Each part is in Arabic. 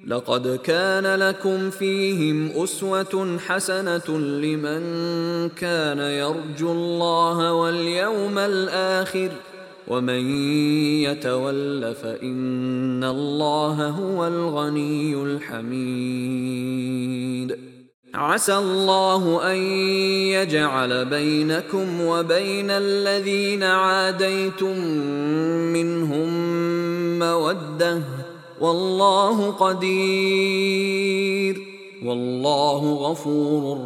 لقد كان لكم فيهم أسوة حسنة لمن كان يرجو الله واليوم الآخر ومن يتول فإن الله هو الغني الحميد. عسى الله أن يجعل بينكم وبين الذين عاديتم منهم مودة والله قدير والله غفور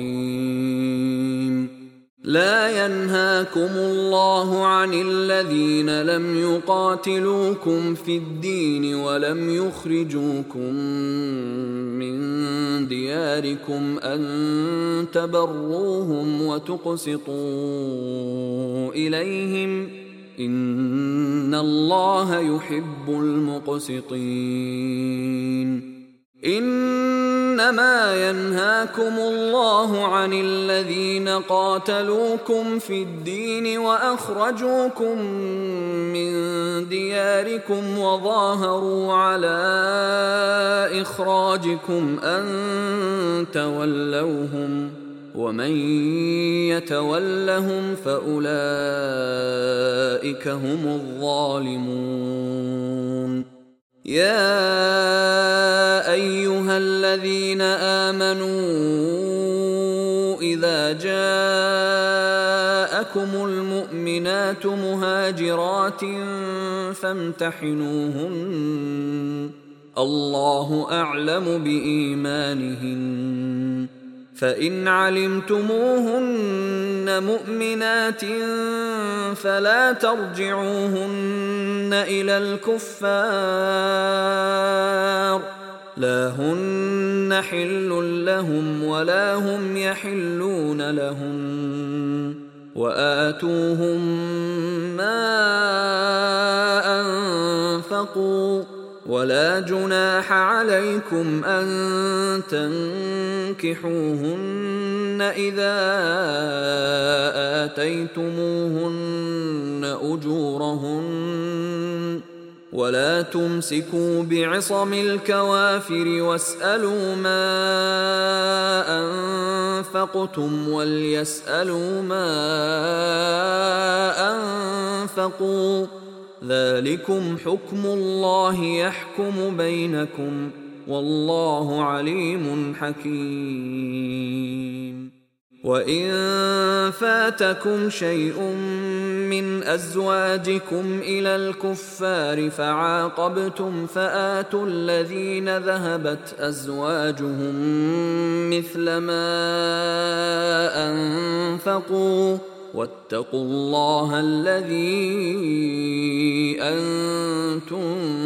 رحيم. لا ينهاكم الله عن الذين لم يقاتلوكم في الدين ولم يخرجوكم من دياركم أن تبروهم وتقسطوا إليهم إن الله يحب المقسطين. إنما ينهاكم الله عن الذين قاتلوكم في الدين وأخرجوكم من دياركم وظاهروا على إخراجكم أن تولوهم ومن يتولهم فأولئك هم الظالمون. يا أيها الذين آمنوا إذا جاءكم المؤمنات مهاجرات فامتحنوهن الله أعلم بإيمانهن فإن علمتموهن مؤمنات فلا ترجعوهن إلى الكفار لا هن حل لهم ولا هم يحلون لهن وآتوهم ما أنفقوا ولا جناح عليكم أن تنكحوهن إذا آتيتموهن أجورهن ولا تمسكوا بعصم الكوافر واسألوا ما أنفقتم وليسألوا ما أنفقوا ذلكم حكم الله يحكم بينكم والله عليم حكيم. وإن فاتكم شيء من أزواجكم إلى الكفار فعاقبتم فآتوا الذين ذهبت أزواجهم مثل ما أنفقوا واتقوا الله الذي أنتم